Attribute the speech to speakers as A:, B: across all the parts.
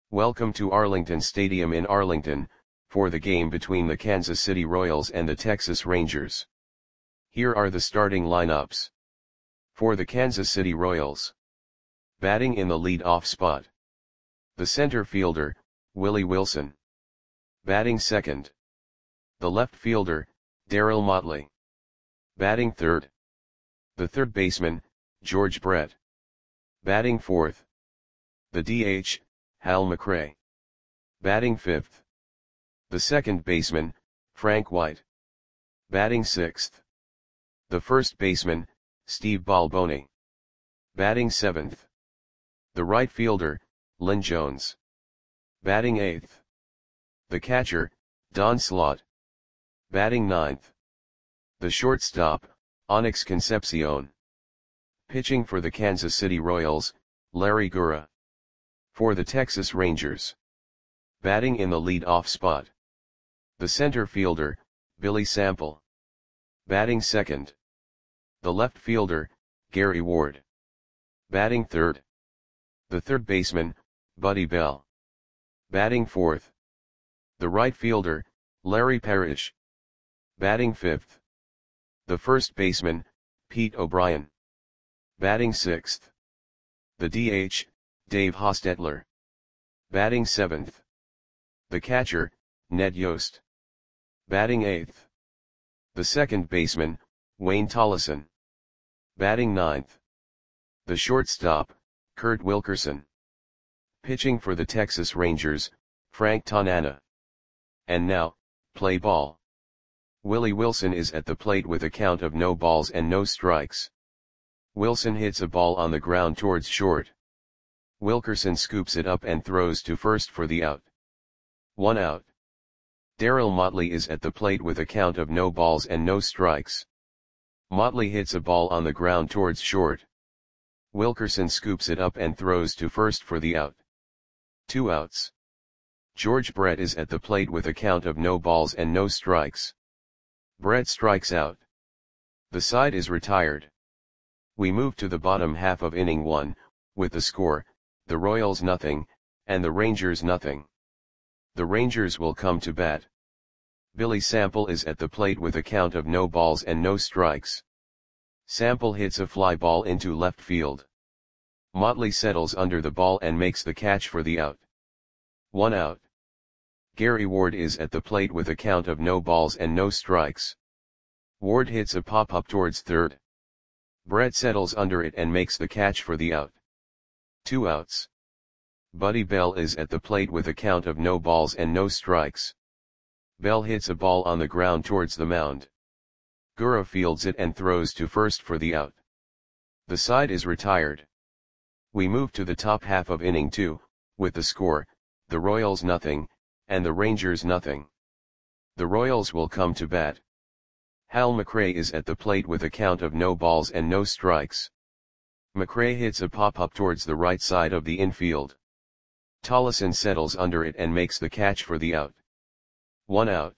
A: Welcome to Arlington Stadium in Arlington, for the game between the Kansas City Royals and the Texas Rangers. Here are the starting lineups. For the Kansas City Royals. Batting in the lead-off spot. The center fielder, Willie Wilson. Batting second. The left fielder, Darryl Motley. Batting third. The third baseman, George Brett. Batting fourth. The DH, Hal McRae. Batting fifth. The second baseman, Frank White. Batting sixth. The first baseman, Steve Balboni. Batting seventh. The right fielder, Lynn Jones. Batting eighth. The catcher, Don Slaught. Batting ninth. The shortstop, Onyx Concepcion. Pitching for the Kansas City Royals, Larry Gura. For the Texas Rangers. Batting in the lead-off spot. The center fielder, Billy Sample. Batting second. The left fielder, Gary Ward. Batting third. The third baseman, Buddy Bell. Batting fourth. The right fielder, Larry Parrish. Batting fifth. The first baseman, Pete O'Brien. Batting sixth. The DH, Dave Hostetler. Batting seventh. The catcher, Ned Yost. Batting eighth. The second baseman, Wayne Tollison. Batting ninth. The shortstop, Kurt Wilkerson. Pitching for the Texas Rangers, Frank Tanana. And now, play ball. Willie Wilson is at the plate with a count of no balls and no strikes. Wilson hits a ball on the ground towards short. Wilkerson scoops it up and throws to first for the out. 1 out. Darryl Motley is at the plate with a count of no balls and no strikes. Motley hits a ball on the ground towards short. Wilkerson scoops it up and throws to first for the out. 2 outs. George Brett is at the plate with a count of no balls and no strikes. Brett strikes out. The side is retired. We move to the bottom half of inning 1, with the score, the Royals nothing, and the Rangers nothing. The Rangers will come to bat. Billy Sample is at the plate with a count of no balls and no strikes. Sample hits a fly ball into left field. Motley settles under the ball and makes the catch for the out. 1 out. Gary Ward is at the plate with a count of no balls and no strikes. Ward hits a pop-up towards third. Brett settles under it and makes the catch for the out. 2 outs. Buddy Bell is at the plate with a count of no balls and no strikes. Bell hits a ball on the ground towards the mound. Gura fields it and throws to first for the out. The side is retired. We move to the top half of inning 2, with the score, the Royals nothing, and the Rangers nothing. The Royals will come to bat. Hal McRae is at the plate with a count of no balls and no strikes. McRae hits a pop-up towards the right side of the infield. Tollison settles under it and makes the catch for the out. 1 out.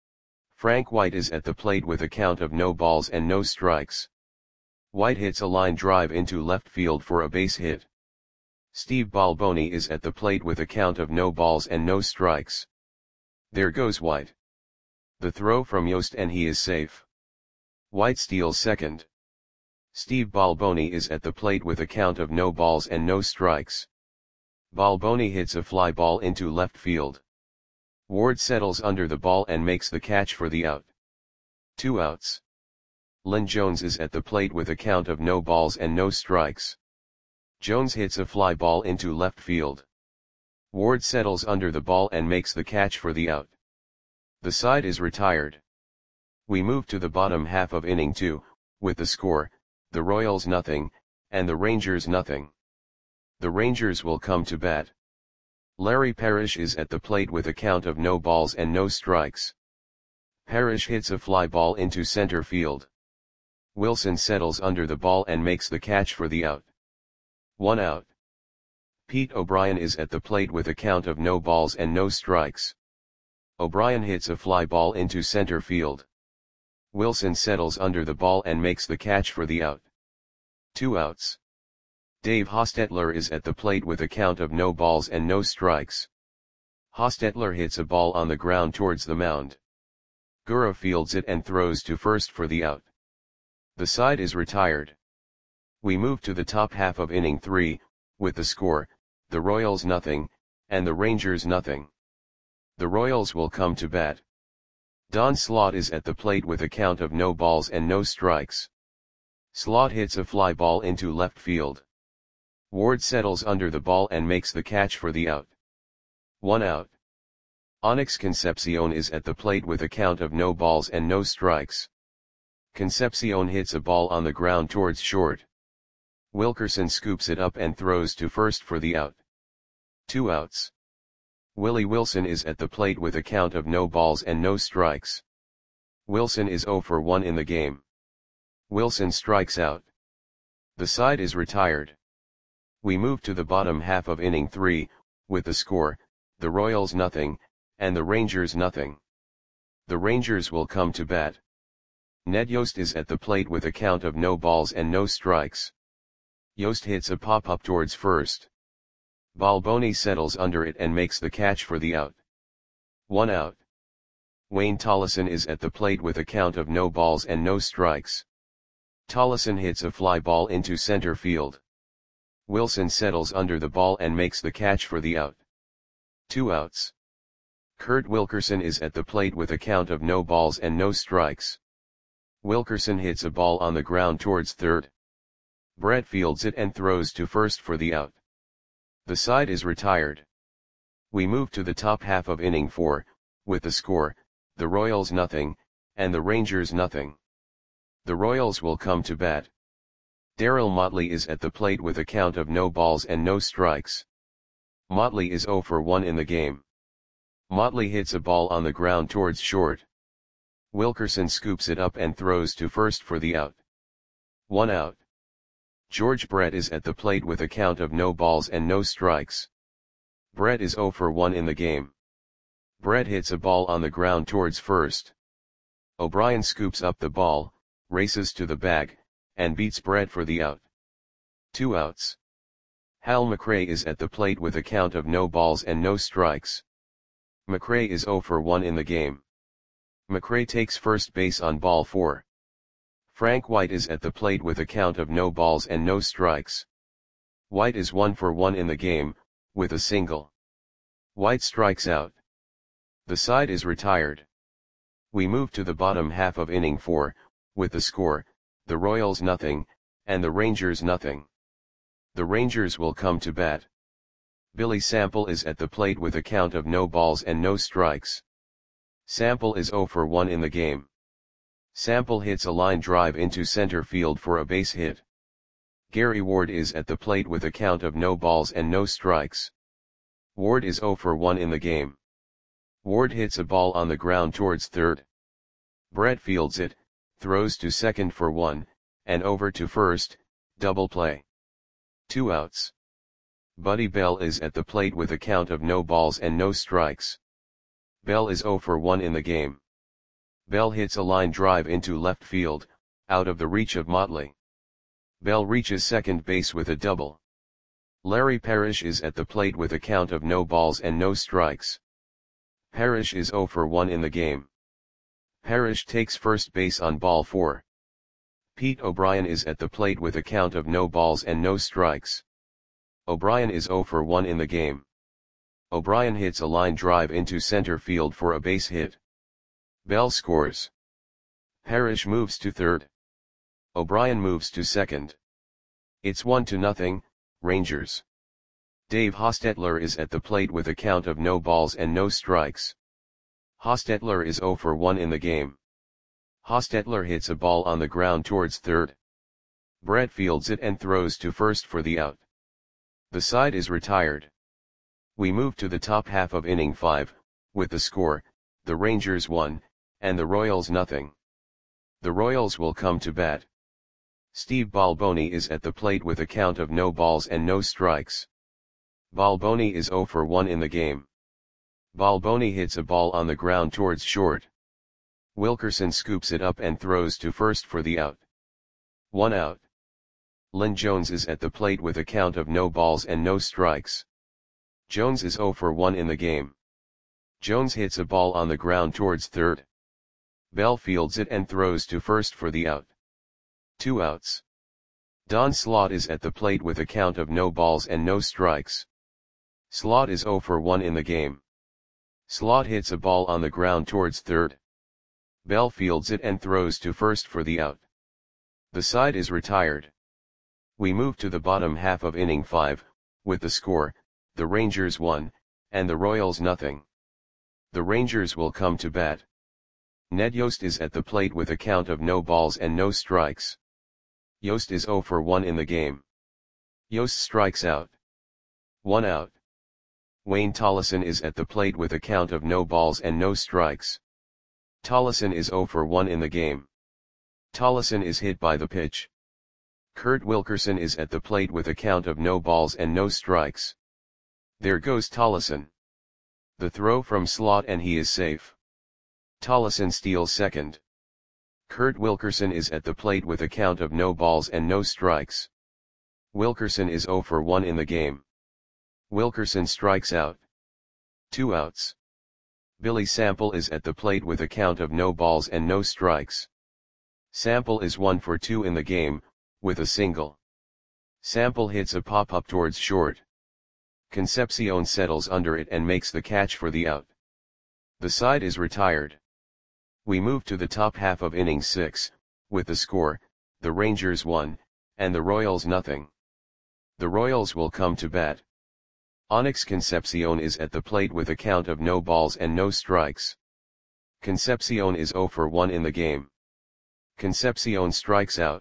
A: Frank White is at the plate with a count of no balls and no strikes. White hits a line drive into left field for a base hit. Steve Balboni is at the plate with a count of no balls and no strikes. There goes White. The throw from Yost and he is safe. White steals second. Steve Balboni is at the plate with a count of no balls and no strikes. Balboni hits a fly ball into left field. Ward settles under the ball and makes the catch for the out. 2 outs. Lynn Jones is at the plate with a count of no balls and no strikes. Jones hits a fly ball into left field. Ward settles under the ball and makes the catch for the out. The side is retired. We move to the bottom half of inning 2, with the score, the Royals nothing, and the Rangers nothing. The Rangers will come to bat. Larry Parrish is at the plate with a count of no balls and no strikes. Parrish hits a fly ball into center field. Wilson settles under the ball and makes the catch for the out. 1 out. Pete O'Brien is at the plate with a count of no balls and no strikes. O'Brien hits a fly ball into center field. Wilson settles under the ball and makes the catch for the out. 2 outs. Dave Hostetler is at the plate with a count of no balls and no strikes. Hostetler hits a ball on the ground towards the mound. Gura fields it and throws to first for the out. The side is retired. We move to the top half of inning 3, with the score, the Royals nothing, and the Rangers nothing. The Royals will come to bat. Don Slaught is at the plate with a count of no balls and no strikes. Slaught hits a fly ball into left field. Ward settles under the ball and makes the catch for the out. 1 out. Onyx Concepcion is at the plate with a count of no balls and no strikes. Concepcion hits a ball on the ground towards short. Wilkerson scoops it up and throws to first for the out. 2 outs. Willie Wilson is at the plate with a count of no balls and no strikes. Wilson is 0 for 1 in the game. Wilson strikes out. The side is retired. We move to the bottom half of inning 3, with the score, the Royals nothing, and the Rangers nothing. The Rangers will come to bat. Ned Yost is at the plate with a count of no balls and no strikes. Yost hits a pop-up towards first. Balboni settles under it and makes the catch for the out. 1 out. Wayne Tollison is at the plate with a count of no balls and no strikes. Tollison hits a fly ball into center field. Wilson settles under the ball and makes the catch for the out. 2 outs. Kurt Wilkerson is at the plate with a count of no balls and no strikes. Wilkerson hits a ball on the ground towards third. Brett fields it and throws to first for the out. The side is retired. We move to the top half of inning 4, with the score, the Royals nothing, and the Rangers nothing. The Royals will come to bat. Darryl Motley is at the plate with a count of no balls and no strikes. Motley is 0 for 1 in the game. Motley hits a ball on the ground towards short. Wilkerson scoops it up and throws to first for the out. 1 out. George Brett is at the plate with a count of no balls and no strikes. Brett is 0 for 1 in the game. Brett hits a ball on the ground towards first. O'Brien scoops up the ball, races to the bag, and beats Brett for the out. 2 outs. Hal McRae is at the plate with a count of no balls and no strikes. McRae is 0 for 1 in the game. McRae takes first base on ball 4. Frank White is at the plate with a count of no balls and no strikes. White is 1 for 1 in the game, with a single. White strikes out. The side is retired. We move to the bottom half of inning 4, with the score, the Royals nothing, and the Rangers nothing. The Rangers will come to bat. Billy Sample is at the plate with a count of no balls and no strikes. Sample is 0 for 1 in the game. Sample hits a line drive into center field for a base hit. Gary Ward is at the plate with a count of no balls and no strikes. Ward is 0 for 1 in the game. Ward hits a ball on the ground towards third. Brett fields it, throws to second for 1, and over to first, double play. 2 outs. Buddy Bell is at the plate with a count of no balls and no strikes. Bell is 0 for 1 in the game. Bell hits a line drive into left field, out of the reach of Motley. Bell reaches second base with a double. Larry Parrish is at the plate with a count of no balls and no strikes. Parrish is 0 for 1 in the game. Parrish takes first base on ball 4. Pete O'Brien is at the plate with a count of no balls and no strikes. O'Brien is 0 for 1 in the game. O'Brien hits a line drive into center field for a base hit. Bell scores. Parrish moves to third. O'Brien moves to second. It's 1-0, Rangers. Dave Hostetler is at the plate with a count of no balls and no strikes. Hostetler is 0 for 1 in the game. Hostetler hits a ball on the ground towards third. Brett fields it and throws to first for the out. The side is retired. We move to the top half of inning 5, with the score, the Rangers 1, and the Royals nothing. The Royals will come to bat. Steve Balboni is at the plate with a count of no balls and no strikes. Balboni is 0 for 1 in the game. Balboni hits a ball on the ground towards short. Wilkerson scoops it up and throws to first for the out. 1 out. Lynn Jones is at the plate with a count of no balls and no strikes. Jones is 0 for 1 in the game. Jones hits a ball on the ground towards third. Bell fields it and throws to first for the out. 2 outs. Don Slaught is at the plate with a count of no balls and no strikes. Slaught is 0 for 1 in the game. Slaught hits a ball on the ground towards third. Bell fields it and throws to first for the out. The side is retired. We move to the bottom half of inning 5, with the score, the Rangers 1, and the Royals nothing. The Rangers will come to bat. Ned Yost is at the plate with a count of no balls and no strikes. Yost is 0 for 1 in the game. Yost strikes out. 1 out. Wayne Tollison is at the plate with a count of no balls and no strikes. Tollison is 0 for 1 in the game. Tollison is hit by the pitch. Kurt Wilkerson is at the plate with a count of no balls and no strikes. There goes Tollison. The throw from Slaught and he is safe. Tollison steals second. Kurt Wilkerson is at the plate with a count of no balls and no strikes. Wilkerson is 0 for 1 in the game. Wilkerson strikes out. 2 outs. Billy Sample is at the plate with a count of no balls and no strikes. Sample is 1 for 2 in the game, with a single. Sample hits a pop-up towards short. Concepcion settles under it and makes the catch for the out. The side is retired. We move to the top half of inning 6, with the score, the Rangers 1, and the Royals nothing. The Royals will come to bat. Onyx Concepcion is at the plate with a count of no balls and no strikes. Concepcion is 0 for 1 in the game. Concepcion strikes out.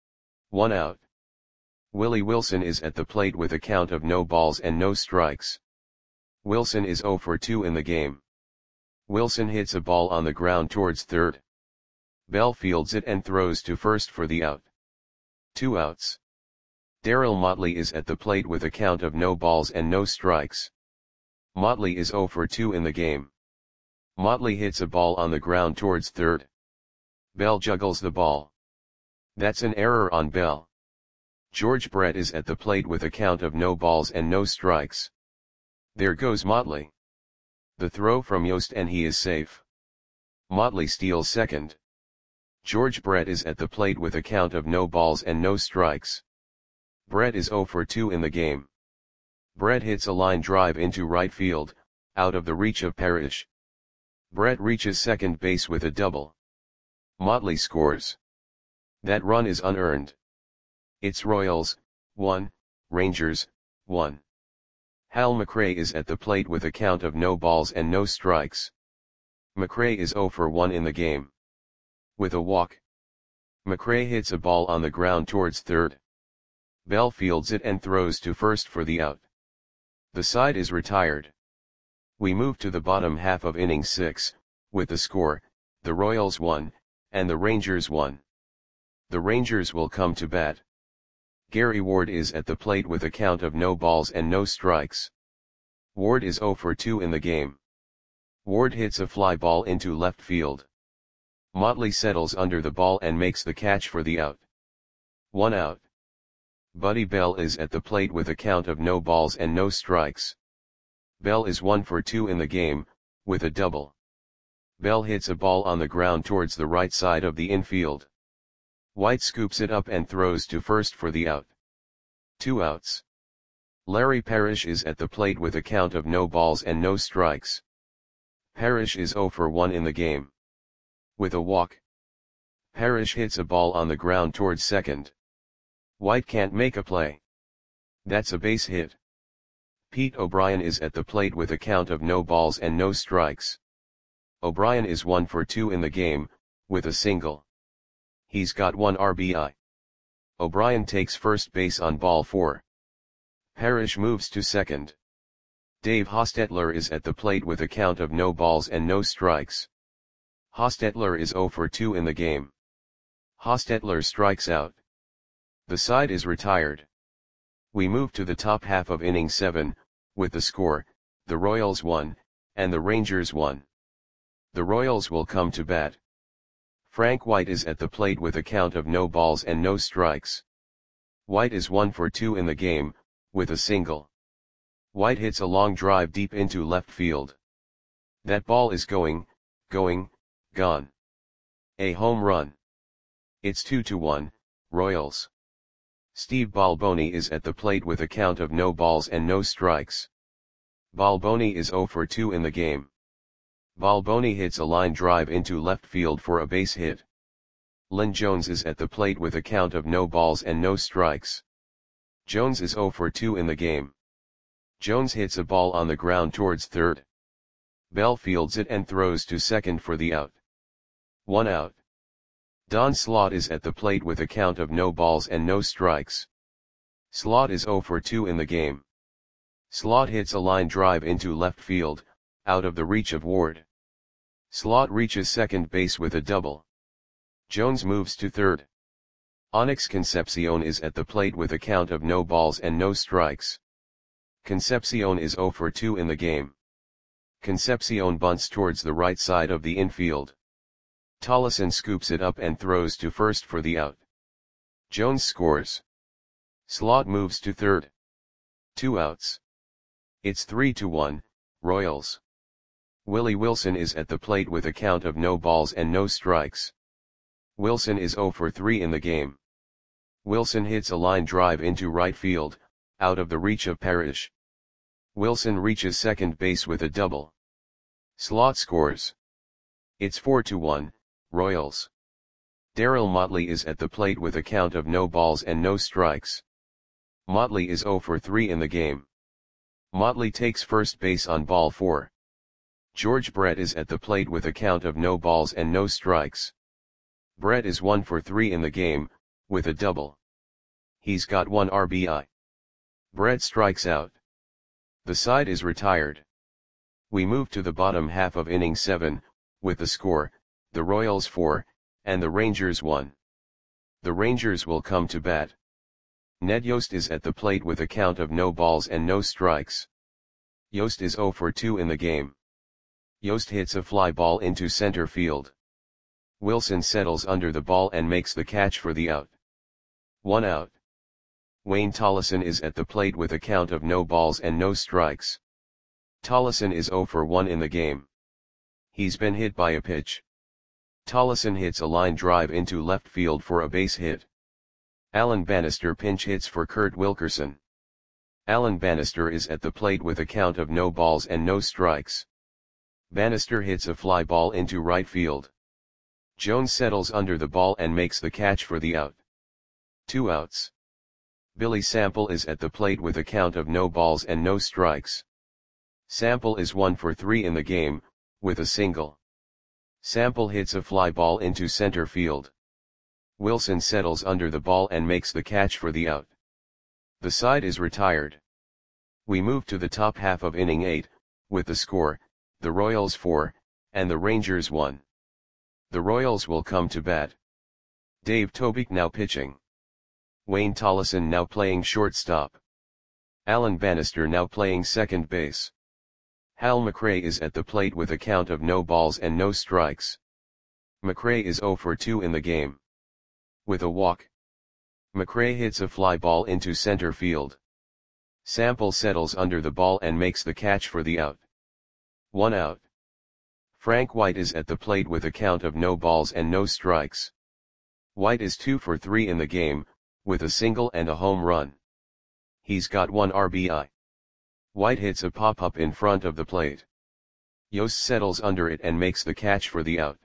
A: 1 out. Willie Wilson is at the plate with a count of no balls and no strikes. Wilson is 0 for 2 in the game. Wilson hits a ball on the ground towards third. Bell fields it and throws to first for the out. 2 outs. Darryl Motley is at the plate with a count of no balls and no strikes. Motley is 0 for 2 in the game. Motley hits a ball on the ground towards third. Bell juggles the ball. That's an error on Bell. George Brett is at the plate with a count of no balls and no strikes. There goes Motley. The throw from Yost and he is safe. Motley steals second. George Brett is at the plate with a count of no balls and no strikes. Brett is 0 for 2 in the game. Brett hits a line drive into right field, out of the reach of Parrish. Brett reaches second base with a double. Motley scores. That run is unearned. It's Royals, 1, Rangers, 1. Hal McRae is at the plate with a count of no balls and no strikes. McRae is 0 for 1 in the game. With a walk. McRae hits a ball on the ground towards third. Bell fields it and throws to first for the out. The side is retired. We move to the bottom half of inning 6, with the score, the Royals 1, and the Rangers 1. The Rangers will come to bat. Gary Ward is at the plate with a count of no balls and no strikes. Ward is 0 for 2 in the game. Ward hits a fly ball into left field. Motley settles under the ball and makes the catch for the out. 1 out. Buddy Bell is at the plate with a count of no balls and no strikes. Bell is 1 for 2 in the game, with a double. Bell hits a ball on the ground towards the right side of the infield. White scoops it up and throws to first for the out. 2 outs. Larry Parrish is at the plate with a count of no balls and no strikes. Parrish is 0 for 1 in the game. With a walk. Parrish hits a ball on the ground towards second. White can't make a play. That's a base hit. Pete O'Brien is at the plate with a count of no balls and no strikes. O'Brien is 1 for 2 in the game, with a single. He's got 1 RBI. O'Brien takes first base on ball 4. Parrish moves to second. Dave Hostetler is at the plate with a count of no balls and no strikes. Hostetler is 0 for 2 in the game. Hostetler strikes out. The side is retired. We move to the top half of inning 7, with the score, the Royals 1, and the Rangers 1. The Royals will come to bat. Frank White is at the plate with a count of no balls and no strikes. White is 1 for 2 in the game, with a single. White hits a long drive deep into left field. That ball is going, gone. A home run. It's 2-1, Royals. Steve Balboni is at the plate with a count of no balls and no strikes. Balboni is 0 for 2 in the game. Balboni hits a line drive into left field for a base hit. Lynn Jones is at the plate with a count of no balls and no strikes. Jones is 0 for 2 in the game. Jones hits a ball on the ground towards third. Bell fields it and throws to second for the out. 1 out. Don Slaught is at the plate with a count of no balls and no strikes. Slaught is 0 for 2 in the game. Slaught hits a line drive into left field, out of the reach of Ward. Slaught reaches second base with a double. Jones moves to third. Onyx Concepcion is at the plate with a count of no balls and no strikes. Concepcion is 0 for 2 in the game. Concepcion bunts towards the right side of the infield. Tollison scoops it up and throws to first for the out. Jones scores. Slaught moves to third. 2 outs. It's 3-1, Royals. Willie Wilson is at the plate with a count of no balls and no strikes. Wilson is 0 for 3 in the game. Wilson hits a line drive into right field, out of the reach of Parrish. Wilson reaches second base with a double. Slaught scores. It's 4-1, Royals. Darryl Motley is at the plate with a count of no balls and no strikes. Motley is 0 for 3 in the game. Motley takes first base on ball 4. George Brett is at the plate with a count of no balls and no strikes. Brett is 1 for 3 in the game, with a double. He's got 1 RBI. Brett strikes out. The side is retired. We move to the bottom half of inning 7, with the score, the Royals 4, and the Rangers 1. The Rangers will come to bat. Ned Yost is at the plate with a count of no balls and no strikes. Yost is 0 for 2 in the game. Yost hits a fly ball into center field. Wilson settles under the ball and makes the catch for the out. 1 out. Wayne Tollison is at the plate with a count of no balls and no strikes. Tollison is 0 for 1 in the game. He's been hit by a pitch. Tollison hits a line drive into left field for a base hit. Alan Bannister pinch hits for Kurt Wilkerson. Alan Bannister is at the plate with a count of no balls and no strikes. Bannister hits a fly ball into right field. Jones settles under the ball and makes the catch for the out. 2 outs. Billy Sample is at the plate with a count of no balls and no strikes. Sample is 1 for 3 in the game, with a single. Sample hits a fly ball into center field. Wilson settles under the ball and makes the catch for the out. The side is retired. We move to the top half of inning 8, with the score, the Royals 4, and the Rangers 1. The Royals will come to bat. Dave Tobique now pitching. Wayne Tollison now playing shortstop. Alan Bannister now playing second base. Hal McRae is at the plate with a count of no balls and no strikes. McRae is 0 for 2 in the game. With a walk. McRae hits a fly ball into center field. Sample settles under the ball and makes the catch for the out. 1 out. Frank White is at the plate with a count of no balls and no strikes. White is 2 for 3 in the game, with a single and a home run. He's got 1 RBI. White hits a pop-up in front of the plate. Yost settles under it and makes the catch for the out.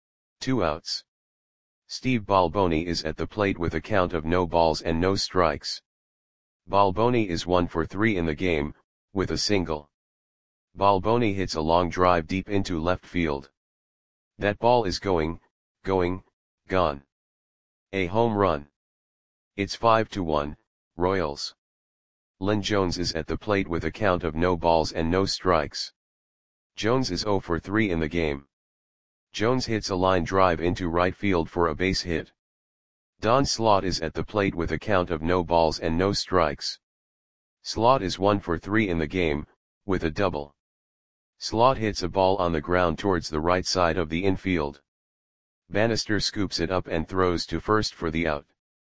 A: 2 outs. Steve Balboni is at the plate with a count of no balls and no strikes. Balboni is 1 for 3 in the game, with a single. Balboni hits a long drive deep into left field. That ball is going, gone. A home run. It's 5-1, Royals. Lynn Jones is at the plate with a count of no balls and no strikes. Jones is 0 for 3 in the game. Jones hits a line drive into right field for a base hit. Don Slaught is at the plate with a count of no balls and no strikes. Slaught is 1 for 3 in the game, with a double. Slaught hits a ball on the ground towards the right side of the infield. Bannister scoops it up and throws to first for the out.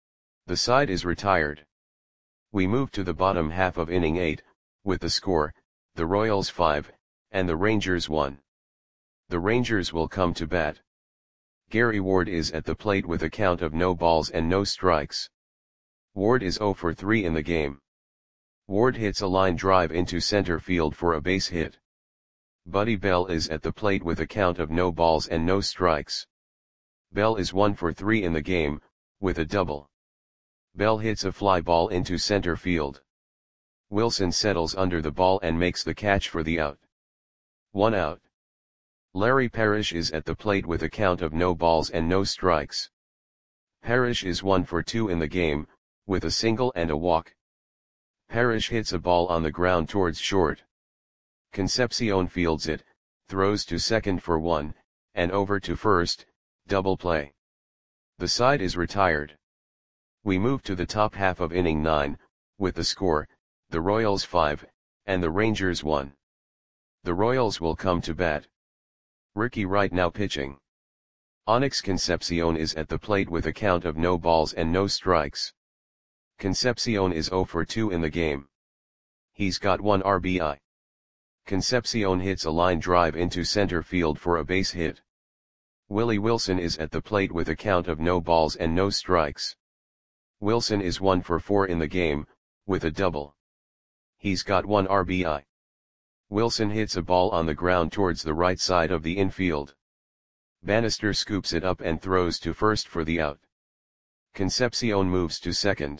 A: The side is retired. We move to the bottom half of inning 8, with the score, the Royals 5, and the Rangers 1. The Rangers will come to bat. Gary Ward is at the plate with a count of no balls and no strikes. Ward is 0 for 3 in the game. Ward hits a line drive into center field for a base hit. Buddy Bell is at the plate with a count of no balls and no strikes. Bell is 1 for 3 in the game, with a double. Bell hits a fly ball into center field. Wilson settles under the ball and makes the catch for the out. 1 out. Larry Parrish is at the plate with a count of no balls and no strikes. Parrish is 1 for 2 in the game, with a single and a walk. Parrish hits a ball on the ground towards short. Concepcion fields it, throws to second for 1, and over to first, double play. The side is retired. We move to the top half of inning 9, with the score, the Royals 5, and the Rangers 1. The Royals will come to bat. Ricky Wright now pitching. Onyx Concepcion is at the plate with a count of no balls and no strikes. Concepcion is 0 for 2 in the game. He's got 1 RBI. Concepcion hits a line drive into center field for a base hit. Willie Wilson is at the plate with a count of no balls and no strikes. Wilson is 1 for 4 in the game, with a double. He's got 1 RBI. Wilson hits a ball on the ground towards the right side of the infield. Bannister scoops it up and throws to first for the out. Concepcion moves to second.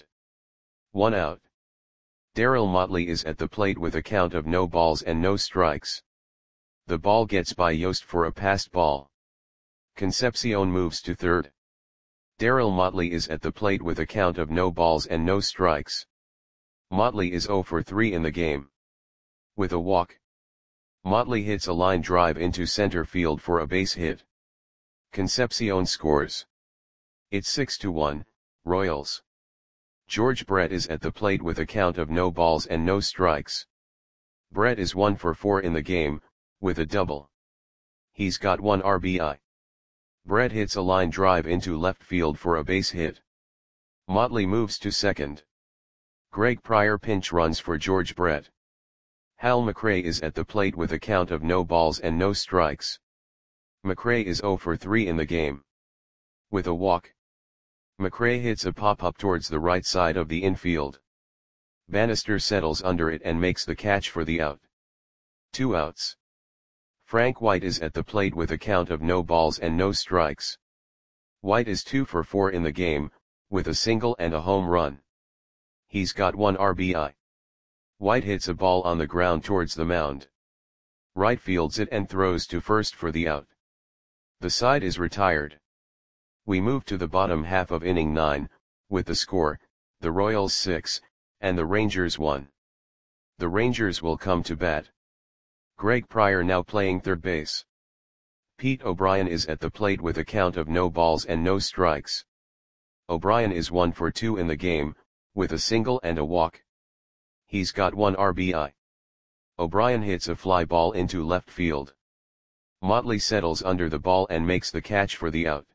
A: 1 out. Darryl Motley is at the plate with a count of no balls and no strikes. The ball gets by Yost for a passed ball. Concepcion moves to third. Darryl Motley is at the plate with a count of no balls and no strikes. Motley is 0 for 3 in the game. With a walk. Motley hits a line drive into center field for a base hit. Concepcion scores. It's 6-1, Royals. George Brett is at the plate with a count of no balls and no strikes. Brett is 1 for 4 in the game, with a double. He's got 1 RBI. Brett hits a line drive into left field for a base hit. Motley moves to second. Greg Pryor pinch runs for George Brett. Hal McRae is at the plate with a count of no balls and no strikes. McRae is 0 for 3 in the game. With a walk. McRae hits a pop-up towards the right side of the infield. Bannister settles under it and makes the catch for the out. 2 outs. Frank White is at the plate with a count of no balls and no strikes. White is 2 for 4 in the game, with a single and a home run. He's got 1 RBI. White hits a ball on the ground towards the mound. Wright fields it and throws to first for the out. The side is retired. We move to the bottom half of inning 9, with the score, the Royals 6, and the Rangers 1. The Rangers will come to bat. Greg Pryor now playing third base. Pete O'Brien is at the plate with a count of no balls and no strikes. O'Brien is 1 for 2 in the game, with a single and a walk. He's got 1 RBI. O'Brien hits a fly ball into left field. Motley settles under the ball and makes the catch for the out.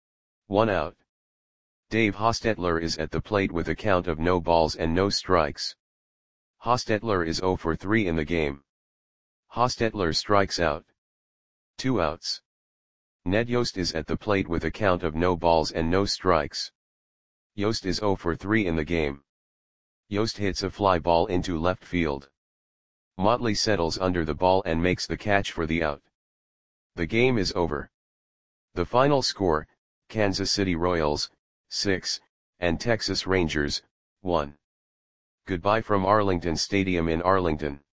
A: 1 out. Dave Hostetler is at the plate with a count of no balls and no strikes. Hostetler is 0 for 3 in the game. Hostetler strikes out. 2 outs. Ned Yost is at the plate with a count of no balls and no strikes. Yost is 0 for 3 in the game. Yost hits a fly ball into left field. Motley settles under the ball and makes the catch for the out. The game is over. The final score, Kansas City Royals, 6, and Texas Rangers, 1. Goodbye from Arlington Stadium in Arlington.